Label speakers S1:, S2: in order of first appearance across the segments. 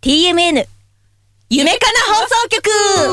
S1: TMN 夢かな放送局。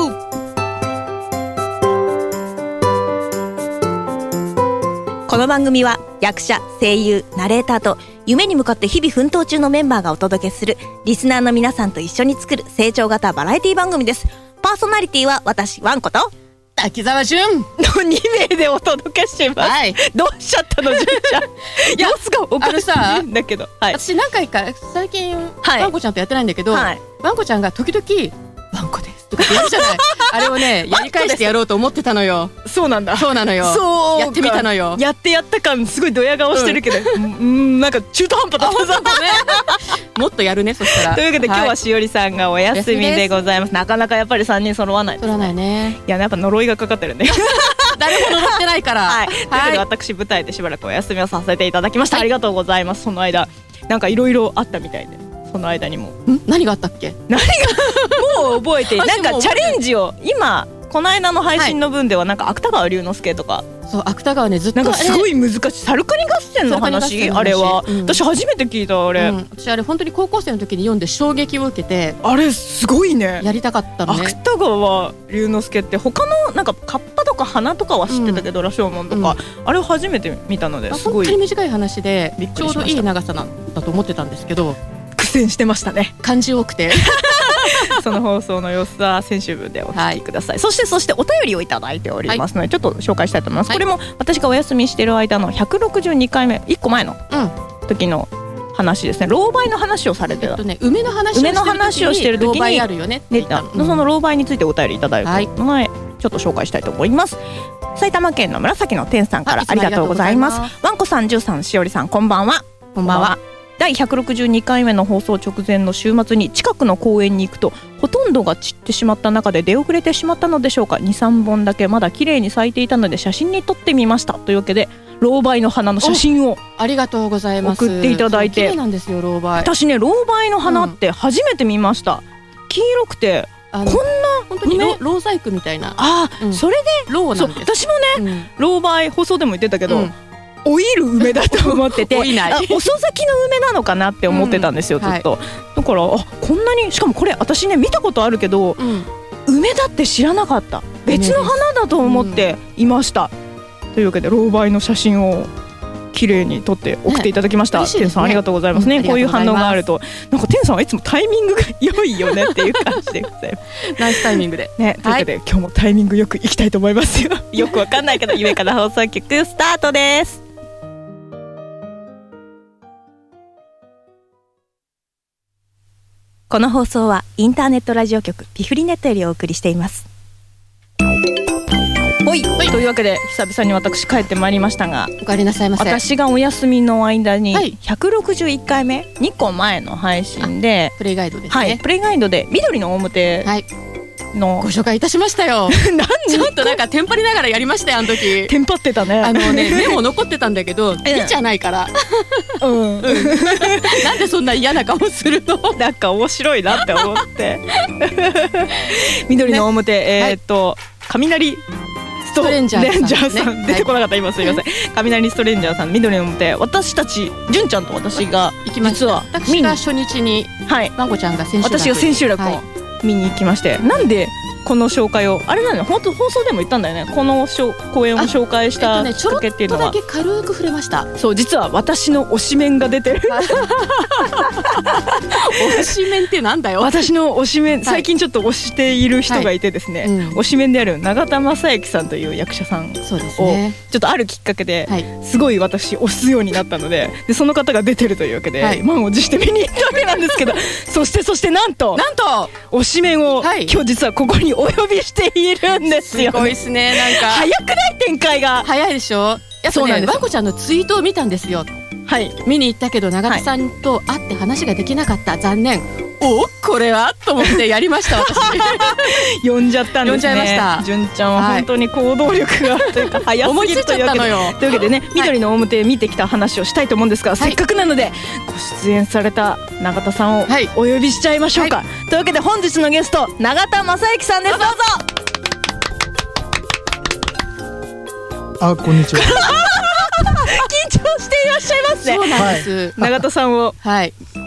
S1: この番組は役者、声優、ナレーターと夢に向かって日々奮闘中のメンバーがお届けするリスナーの皆さんと一緒に作る成長型バラエティ番組です。パーソナリティは私ワンコと
S2: 滝沢俊
S1: の2名でお届けします、はい、どうしちゃったのじゅんちゃん。様子がおかしいんだけど、はい、
S2: 私何回か最近、はい、ワンコちゃんとやってないんだけど、はい、ワンコちゃんが時々ワンコですとか言うじゃないあれをねやり返してやろうと思ってたのよ。
S1: そうなんだ。
S2: そうなのよ。そうやってみたのよ。
S1: やった感すごいドヤ顔してるけど、なんか中途半端だったね
S2: もっとやるねそしたら。
S1: というわけで、今日はしおりさんがお休みでございます。なかなかやっぱり3人揃わないですね。揃わないね。いややっぱ呪いがかかってるね
S2: 誰も呪ってないから、はい、という
S1: わけで私舞台でしばらくお休みをさせていただきました、はい、ありがとうございます。その間なんかいろいろあったみたいで、その間にも
S2: 何があったっけ。
S1: 何がもう覚えてなんかチャレンジを今この間の配信の分ではなんか芥川龍之介とか、
S2: そう芥川ねずっと
S1: なんかすごい難しいサルカニ合戦の話、あれは、私初めて聞いたあれ、
S2: 私あれ本当に高校生の時に読んで衝撃を受けて、
S1: あれすごいね、
S2: やりたかったのね。
S1: 芥川龍之介って他のなんかカッパとか花とかは知ってたけど、羅生門とか、あれを初めて見たのですごい
S2: 本当に短い話でちょうどいい長さなんだと思ってたんですけど、
S1: 苦戦してましたね。
S2: 漢字多くて
S1: その放送の様子は先週分でお聞きください、そしてお便りをいただいておりますので、ちょっと紹介したいと思います、これも私がお休みしている間の162回目1個前の時の話ですね。老梅の話をされてた、
S2: 梅の話をしてる時に老梅あるよねって言った
S1: その老梅についてお便りいただいたので、ちょっと紹介したいと思います。埼玉県の紫の天さんからありがとうございます。ワンコさん、ジュウさん、しおりさん、こんばんは。
S2: こんばんは。
S1: 第162回目の放送直前の週末に近くの公園に行くと、ほとんどが散ってしまった中で出遅れてしまったのでしょうか、 2,3 本だけまだ綺麗に咲いていたので写真に撮ってみました。というわけで老梅の花の写真を
S2: ありがとうございます。
S1: 送っていただいて、
S2: 綺麗なんですよ老梅。
S1: 私ね老梅の花って初めて見ました、黄色くてこんな
S2: 本当に老細工みたいな。
S1: それで
S2: 老なんです。
S1: 私もね、老梅放送でも言ってたけど、老いる梅だと思ってて遅咲きの梅なのかなって思ってたんですよ、ずっと、だからこんなに、しかもこれ私ね見たことあるけど、梅だって知らなかった、別の花だと思っていました、というわけで老梅の写真を綺麗に撮って送っていただきました、天さんありがとうございますね、こういう反応があるとなんか天さんはいつもタイミングが良いよねっていう感じでございます
S2: ナイスタイミングで、
S1: というわけで、今日もタイミングよくいきたいと思いますよよくわかんないけど夢から放送局スタートです。この放送はインターネットラジオ局ピフリネットよりお送りしています。というわけで久々に私帰ってまいりましたが、
S2: お帰りなさいませ。
S1: 私がお休みの間に161回目2個前の配信で
S2: プレイガイドですね、
S1: プレイガイドで緑の表の
S2: ご紹介いたしまちょっとなんかテンパりながらやりましたよ、あの時。
S1: テンパってたね。
S2: メモ残ってたんだけど見ちゃないからなんでそんな嫌な顔するの
S1: なんか面白いなって思って緑の表、雷ストレンジャーさん、出てこなかった、今すいません、雷ストレンジャーさん緑の表、私たち純ちゃんと私が実は
S2: 私が初日に、ワンコちゃんが千秋楽、
S1: 私が千秋楽を見に行きまして、なんでこの紹介をあれなのよ、本当放送でも言ったんだよね、この公演を紹介したきっかけっていうのは、
S2: ちょろっとだけ軽く触れました。
S1: そう、実は私の推しメンが出てる
S2: 推しメンってなんだよ。
S1: 私の推しメン、最近ちょっと推している人がいてですね、推しメンである永田雅之さんという役者さんをちょっとあるきっかけですごい私推すようになったので、その方が出てるというわけで満を持して見に行ったわけなんですけどそしてなんと推しメンを今日実はここにお呼びしているんですよ。
S2: すごいですね。なんか
S1: 早くない？展開が
S2: 早いでしょ。やっぱね、ワンコちゃんのツイートを見たんですよ。見に行ったけど永田さんと会って話ができなかった、残念。これはと思ってやりました私
S1: 呼んじゃったんですね。
S2: 呼んじゃいました。
S1: 純ちゃんは本当に行動力がというか早すぎるというわけでね、緑の表見てきた話をしたいと思うんですが、せっかくなのでご出演された永田さんをお呼びしちゃいましょうか、というわけで本日のゲスト永田雅之さんです。どうぞ。
S3: こんにちは
S1: 緊張していらっしゃいますね。
S2: そうなんです、
S1: 永田さんを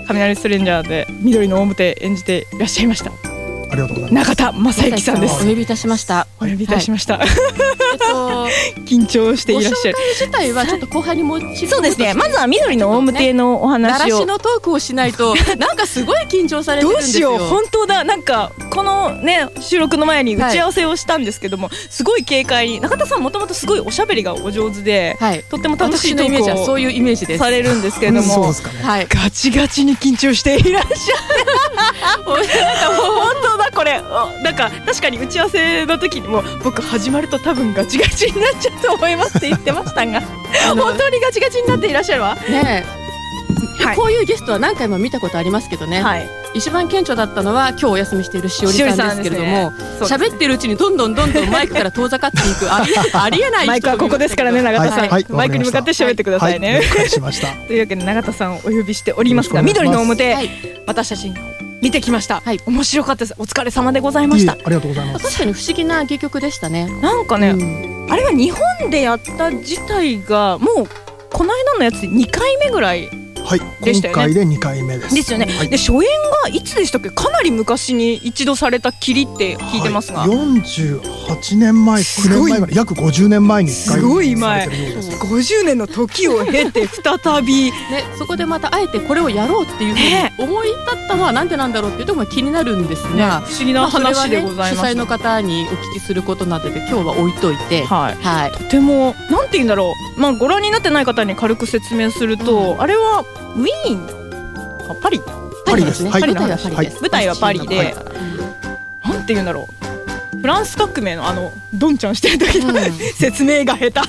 S1: 雷ストレンジャーで緑の表演じていらっしゃいました
S3: ありがとうございます。
S1: 中田正幸さんです。
S2: お呼びいたしました。
S1: お呼びいたしました。緊張していらっしゃる。
S2: ご紹介自体はちょっと後半に持ち。
S1: そうですね。まずは緑の表のお話を。
S2: 奈良市のトークをしないとなんかすごい緊張されてるんですよ。
S1: どうしよう。本当だ。なんかこのね収録の前に打ち合わせをしたんですけども、すごい軽快に中田さんもともとすごいおしゃべりがお上手で、とっても楽しいトークを
S2: そういうイメージです
S1: されるんですけれども、ガチガチに緊張していらっしゃる。本当だこれ。なんか確かに打ち合わせの時にも僕始まると多分ガチガチになっちゃうと思いますって言ってましたが本当にガチガチになっていらっしゃるわね。
S2: こういうゲストは何回も見たことありますけどね、一番顕著だったのは今日お休みしているしおりさんですけれども、喋ってるうちにどんどんマイクから遠ざかっていくありえない人。
S1: マイクはここですからね永田さん、マイクに向かって喋ってくださいね。というわけで永田さんをお呼びしておりますが、緑の表、私たち見てきました。面白かったです。お疲れ様でございました。
S3: ありがとうございます。
S2: 確かに不思議な戯曲でしたね。
S1: なんかね、あれは日本でやった自体がもうこの間のやつで2回目ぐらいでしたよね。
S3: 今回で2回目です。
S1: ですよね。で初演がいつでしたっけ？かなり昔に一度されたきりって聞いてますが、
S3: 48年前、9年前ぐらい、約50年前に
S1: すごい前、50年の時を経て再び
S2: ね、そこでまたあえてこれをやろうっていうふうに思い立ったのはなんでなんだろうっていうところが気になるんですが、
S1: 不思議な話でございます。
S2: 主催の方にお聞きすることなので今日は置いといて、
S1: とてもなんて言うんだろう、ご覧になってない方に軽く説明すると、あれはウィーン、パリ
S2: ですね。舞台はパリです。
S1: 舞台はパリで、なんて言うんだろう。フランス革命のドンちゃんしてる時の説明が下手。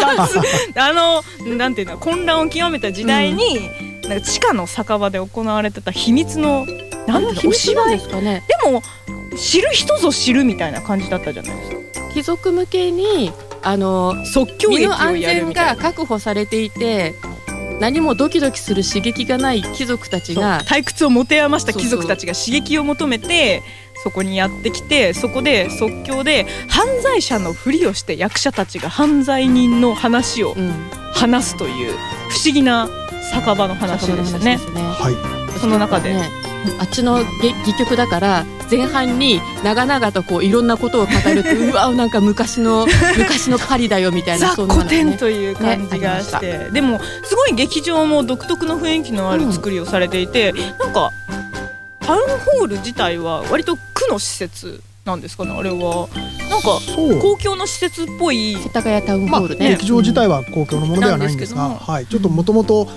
S1: なんていうの、混乱を極めた時代になんか地下の酒場で行われてた秘密のお芝居ですかね。でも知る人ぞ知るみたいな感じだったじゃないですか。
S2: 貴族向けに
S1: 即興劇をやるみたいな。
S2: 身の安全が確保されていて。何もドキドキする刺激がない貴族たちが、
S1: 退屈を持て余した貴族たちが刺激を求めてそこにやってきて、そこで即興で犯罪者のふりをして役者たちが犯罪人の話を話すという不思議な酒場の話でしたね。その中で、
S2: あっちの戯曲だから前半に長々とこういろんなことを語るとうわなんか昔のパリだよみたいな、
S1: ザ・古典という感じがして、でもすごい劇場も独特の雰囲気のある作りをされていて、なんかタウンホール自体は割と区の施設なんですかね。あれはなんか公共の施設っぽい
S2: 世田谷タウンホールね。
S3: 劇場自体は公共のものではないんですが、ちょっともともと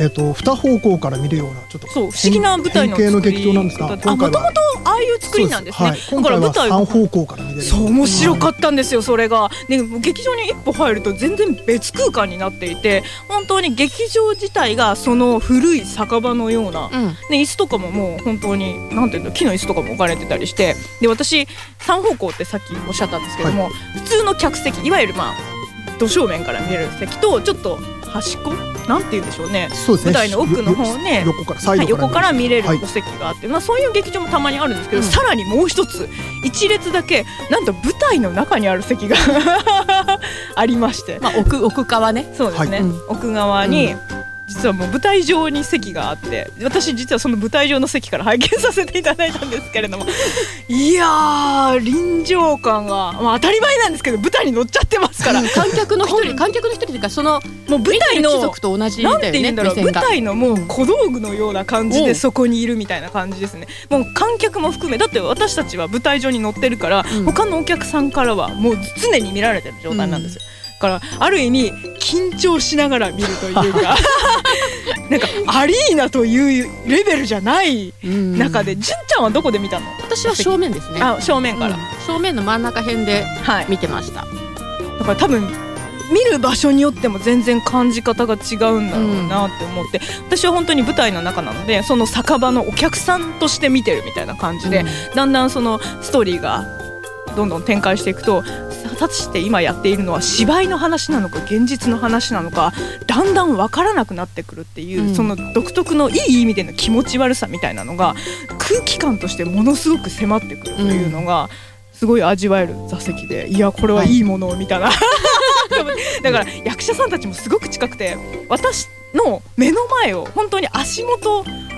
S3: 2方向から見るようなちょっと
S1: 不思議な舞台の
S3: 作り劇場なんですが、
S1: もともとああいう作りなんですね。
S3: 今回は3方向から見れる。
S1: そう面白かったんですよ。それがで劇場に一歩入ると全然別空間になっていて、本当に劇場自体がその古い酒場のような、椅子とかももう本当になんていうの、木の椅子とかも置かれてたりして、で私3方向ってさっきおっしゃったんですけども、普通の客席、いわゆるど正面から見える席とちょっと端っこなんて言うんでしょうね、舞台の奥の方ね、横から見れるお席があって、そういう劇場もたまにあるんですけど、さらにもう一つ一列だけなんと舞台の中にある席がありまして、
S2: 奥側ね。
S1: そうですね、奥側に実はもう舞台上に席があって、私実はその舞台上の席から拝見させていただいたんですけれども、いやー臨場感が、当たり前なんですけど舞台に乗っちゃってますから、
S2: 観客の一人というか、その
S1: もう舞台の
S2: 貴族と同じだよね。
S1: なんて言うんだろう、舞台のもう小道具のような感じでそこにいるみたいな感じですね。もう観客も含め、だって私たちは舞台上に乗ってるから、他のお客さんからはもう常に見られてる状態なんですよ。からある意味緊張しながら見るというかなんかアリーナというレベルじゃない中で、純ちゃんはどこで見たの？
S2: 私は正面ですね。
S1: 正面から、
S2: 正面の真ん中辺で見てました。
S1: だから多分見る場所によっても全然感じ方が違うんだろうなって思って、私は本当に舞台の中なので、その酒場のお客さんとして見てるみたいな感じで、だんだんそのストーリーがどんどん展開していくと、果たして今やっているのは芝居の話なのか現実の話なのか、だんだん分からなくなってくるっていう、その独特のいい意味での気持ち悪さみたいなのが空気感としてものすごく迫ってくるというのがすごい味わえる座席で、いやこれはいいものを見たなだから役者さんたちもすごく近くて、私の目の前を本当に足元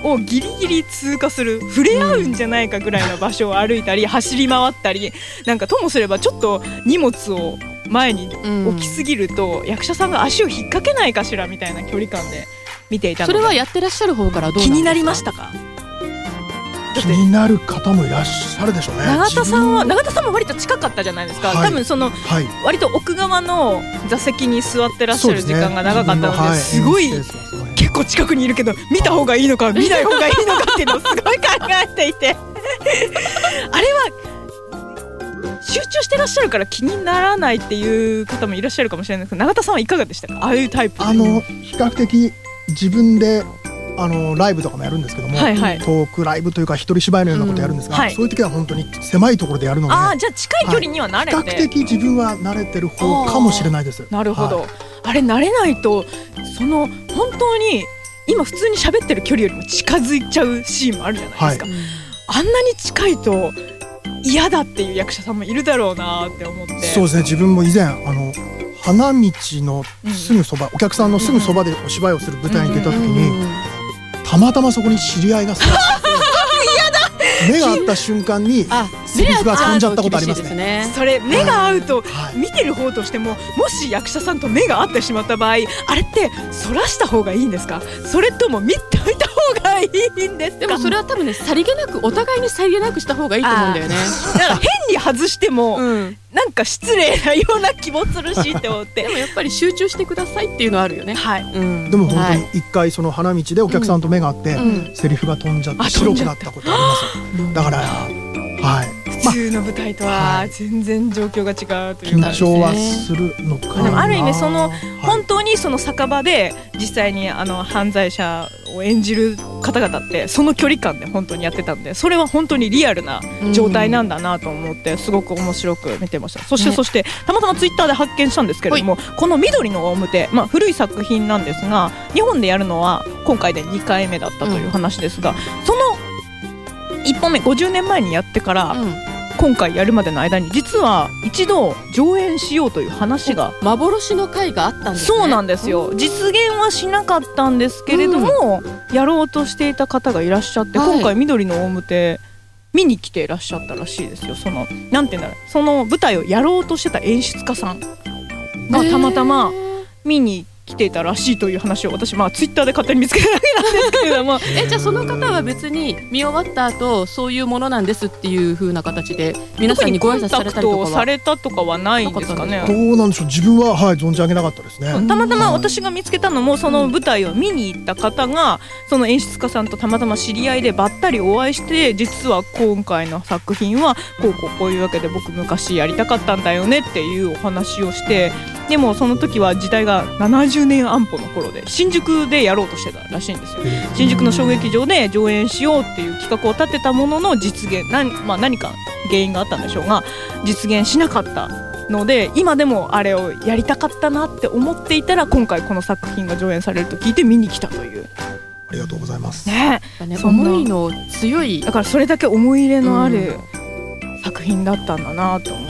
S1: をギリギリ通過する、触れ合うんじゃないかぐらいの場所を歩いたり走り回ったり、なんかともすればちょっと荷物を前に置きすぎると役者さんが足を引っ掛けないかしらみたいな距離感で見ていたので、
S2: それはやってらっしゃる方からどうなんですか？
S1: 気になりましたか？
S3: 気になる方もいらっしゃるでしょうね。
S1: 永田さんも割と近かったじゃないですか、多分その、割と奥側の座席に座ってらっしゃる時間が長かったので、すごい結構近くにいるけど見た方がいいのか見ない方がいいのかっていうのをすごい考えていてあれは集中してらっしゃるから気にならないっていう方もいらっしゃるかもしれないですけど、永田さんはいかがでしたか？ああいうタイプで。
S3: 比較的自分でライブとかもやるんですけども、トークライブというか一人芝居のようなことやるんですが、そういう時は本当に狭いところでやるので、
S1: じゃあ近い距離には慣れて、
S3: 比較的自分は慣れてる方かもしれないです。
S1: なるほど、あれ慣れないと本当に今普通に喋ってる距離よりも近づいちゃうシーンもあるじゃないですか、あんなに近いと嫌だっていう役者さんもいるだろうなって思って。
S3: そうですね、自分も以前花道のすぐそば、お客さんのすぐそばでお芝居をする舞台に出た時に、たまたまそこに知り合いが座って目が合った瞬間にセリフが飛んじゃったことありますね。
S1: それ目が合うと、見てる方としてももし役者さんと目が合ってしまった場合、あれって反らした方がいいんですか？それとも見ておいた方がいいんですか？
S2: でもそれは多分ね、さりげなくお互いにさりげなくした方がいいと思うんだよね。
S1: だから変に外しても、なんか失礼なような気もするしって思って
S2: でもやっぱり集中してくださいっていうのはあるよね。
S3: でも本当に一回その花道でお客さんと目が合って、セリフが飛んじゃって白くなったことあります。だから
S1: 普通の舞台とは全然状況が違うというか、
S3: 緊張はするのかな。
S1: でもある意味本当にその酒場で実際に犯罪者を演じる方々ってその距離感で本当にやってたんで、それは本当にリアルな状態なんだなと思ってすごく面白く見てました。そしてたまたまツイッターで発見したんですけれども、この緑の表、古い作品なんですが、日本でやるのは今回で2回目だったという話ですが、その1本目50年前にやってから、今回やるまでの間に実は一度上演しようという話が、
S2: 幻の会があったんですね。
S1: そうなんですよ。実現はしなかったんですけれども、やろうとしていた方がいらっしゃって、今回緑の表見に来ていらっしゃったらしいですよ。なんていうんだろう、その舞台をやろうとしてた演出家さんがたまたま見に来ていたらしいという話を私ツイッターで勝手に見つけただけなんですけれども
S2: じゃあその方は別に見終わった後そういうものなんですっていう風な形で皆さんにご挨拶されたりとかは、
S1: コンタクトされたとかはないんですかね。
S3: どうなんでしょう、自分は存じ上げなかったですね。
S1: たまたま私が見つけたのも、その舞台を見に行った方がその演出家さんとたまたま知り合いでばったりお会いして、実は今回の作品はこういうわけで僕昔やりたかったんだよねっていうお話をして、でもその時は時代が70年安保の頃で新宿でやろうとしてたらしいんですよ。新宿の小劇場で上演しようっていう企画を立てたものの実現、何か原因があったんでしょうが実現しなかったので、今でもあれをやりたかったなって思っていたら、今回この作品が上演されると聞いて見に来たという。
S3: ありがとうございます
S2: 思いの強い、
S1: だからそれだけ思い入れのある作品だったんだなと思って、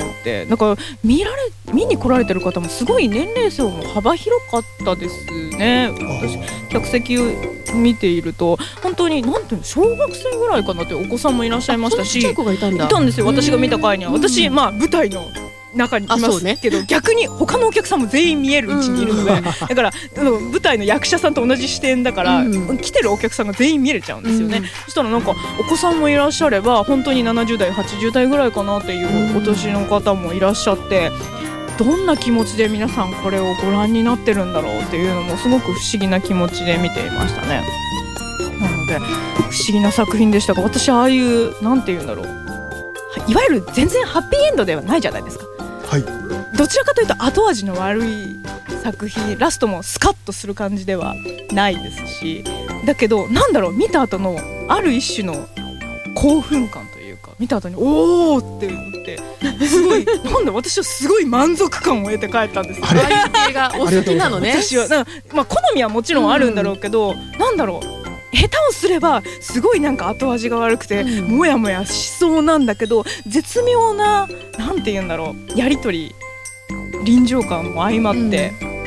S1: だから見に来られてる方もすごい年齢層も幅広かったですね。私客席を見ていると本当になんていうの、小学生ぐらいかなってお子さんもいらっしゃいましたし、
S2: ちっちゃい子がいた
S1: んですよ。私が見た回には私舞台の中にいますけど、逆に他のお客さんも全員見える位置にいるので、だから舞台の役者さんと同じ視点だから、来てるお客さんが全員見れちゃうんですよね。そしたらなんかお子さんもいらっしゃれば本当に70代80代ぐらいかなっていうお年の方もいらっしゃって、どんな気持ちで皆さんこれをご覧になってるんだろうっていうのもすごく不思議な気持ちで見ていましたね。なので不思議な作品でしたが、私ああいうなんていうんだろう、いわゆる全然ハッピーエンドではないじゃないですか。どちらかというと後味の悪い作品、ラストもスカッとする感じではないですし、だけどなんだろう、見た後のある一種の興奮感というか、見た後におーって言ってすごいなんだ、私はすごい満足感を得て帰ったんですよ。
S2: ああいう系がお好きなのね。
S1: 私は好みはもちろんあるんだろうけど、なんだろう、下手をすればすごいなんか後味が悪くて、もやもやしそうなんだけど、絶妙ななんて言うんだろう、やり取り臨場感も相まって、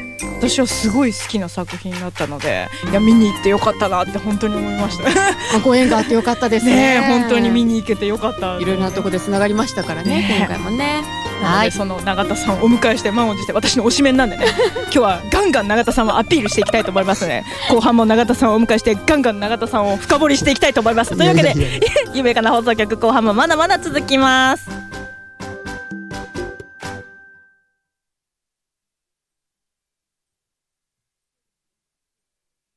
S1: 私はすごい好きな作品だったので、いや見に行ってよかったなって本当に思いました
S2: ご縁があってよかったですね。
S1: 本当に見に行けてよかった。
S2: いろいろなとこでつながりましたからね、今回もね。
S1: なのでその永田さんをお迎えして満を持して、私の推しメンなんでね今日はガンガン永田さんをアピールしていきたいと思いますね。後半も永田さんをお迎えしてガンガン永田さんを深掘りしていきたいと思います。というわけで夢かな放送局後半もまだまだ続きます。